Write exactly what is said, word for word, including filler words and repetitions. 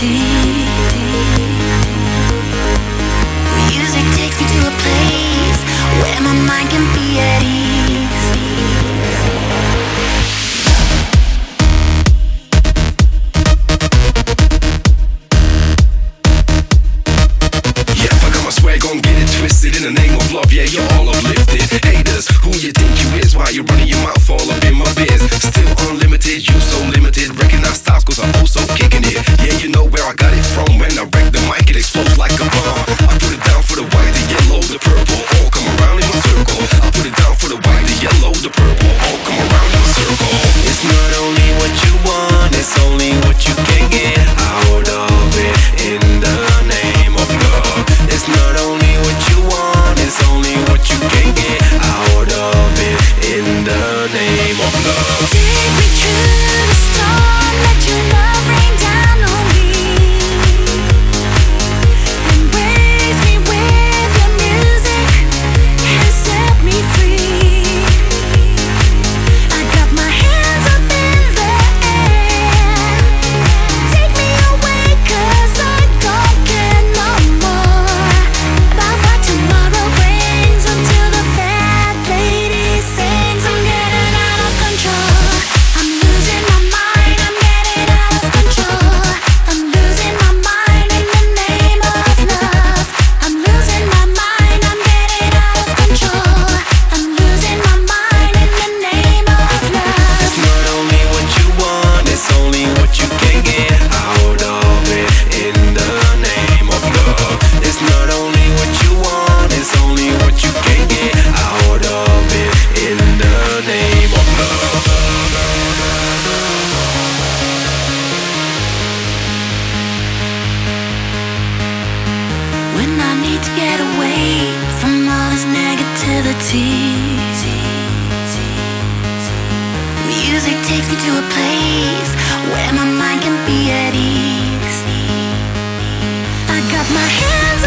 Music takes me to a place where my mind can be at ease. Yep, I got my swag on, get it twisted. In the name of love, yeah, you're all uplifted. Haters, who you think you is? Why you running your mouth all up in my biz? Still unlimited, you so limited. Recognize styles cause I'm also kicking it. Yeah, you know where I got it from. When I wreck the mic, it explodes like a bomb. I put it down for the white, the yellow, the purple. All come around in a circle. I put it down for the white, the yellow, the purple. All come around in a circle. It's not only what you want, it's only what you can get out of it. In the name of love. It's not only what you want, it's only what you can get out of it. In the name of love. Take me to the storm, let your love rain down on me. Embrace me with your music and set me free. I got my hands up in the air. Take me away cause I don't care no more about what tomorrow brings until the fat lady sings. I'm getting out of control. I'm losing my mind. I'm getting out of control. I'm losing my mind in the name of love. I'm losing my mind. I'm getting out of control. I'm losing my mind in the name of love. It's not only what you want, it's only what you can get out of it. In the name of love. It's not only what you want, it's only what you can get out of it. In the name of love. When I need to get away from all this negativity, music takes me to a place where my mind can be at ease. I got my hands